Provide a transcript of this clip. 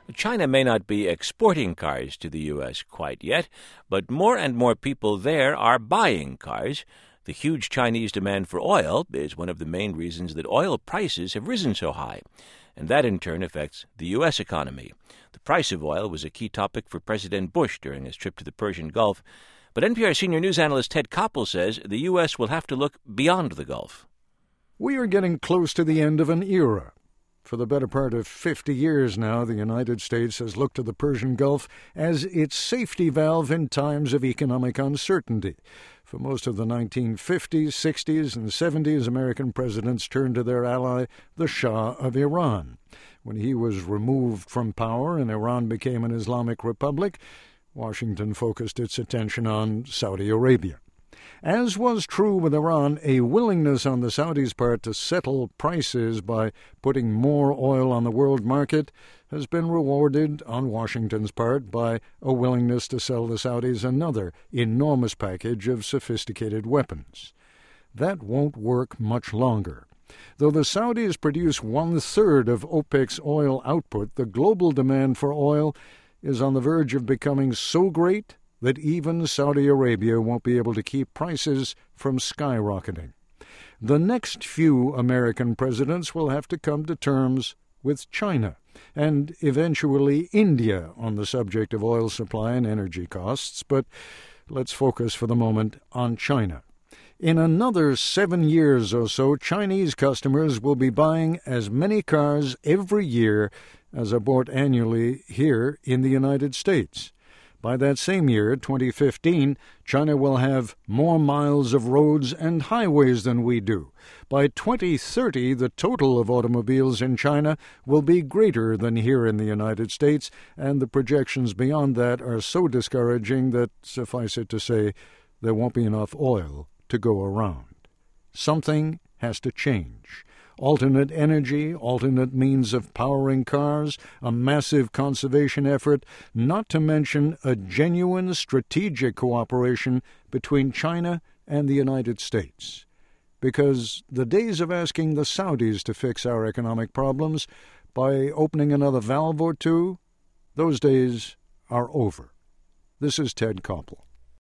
China may not be exporting cars to the U.S. quite yet, but more and more people there are buying cars. The huge Chinese demand for oil is one of the main reasons that oil prices have risen so high, and that in turn affects the U.S. economy. The price of oil was a key topic for President Bush during his trip to the Persian Gulf, but NPR senior news analyst Ted Koppel says the U.S. will have to look beyond the Gulf. We are getting close to the end of an era. For the better part of 50 years now, the United States has looked to the Persian Gulf as its safety valve in times of economic uncertainty. For most of the 1950s, 60s, and 70s, American presidents turned to their ally, the Shah of Iran. When he was removed from power and Iran became an Islamic republic, Washington focused its attention on Saudi Arabia. As was true with Iran, a willingness on the Saudis' part to settle prices by putting more oil on the world market has been rewarded on Washington's part by a willingness to sell the Saudis another enormous package of sophisticated weapons. That won't work much longer. Though the Saudis produce one-third of OPEC's oil output, the global demand for oil is on the verge of becoming so great that even Saudi Arabia won't be able to keep prices from skyrocketing. The next few American presidents will have to come to terms with China and eventually India on the subject of oil supply and energy costs, but let's focus for the moment on China. In another 7 years or so, Chinese customers will be buying as many cars every year as are bought annually here in the United States. By that same year, 2015, China will have more miles of roads and highways than we do. By 2030, the total of automobiles in China will be greater than here in the United States, and the projections beyond that are so discouraging that, suffice it to say, there won't be enough oil to go around. Something has to change. Alternate energy, alternate means of powering cars, a massive conservation effort, not to mention a genuine strategic cooperation between China and the United States. Because the days of asking the Saudis to fix our economic problems by opening another valve or two, those days are over. This is Ted Koppel.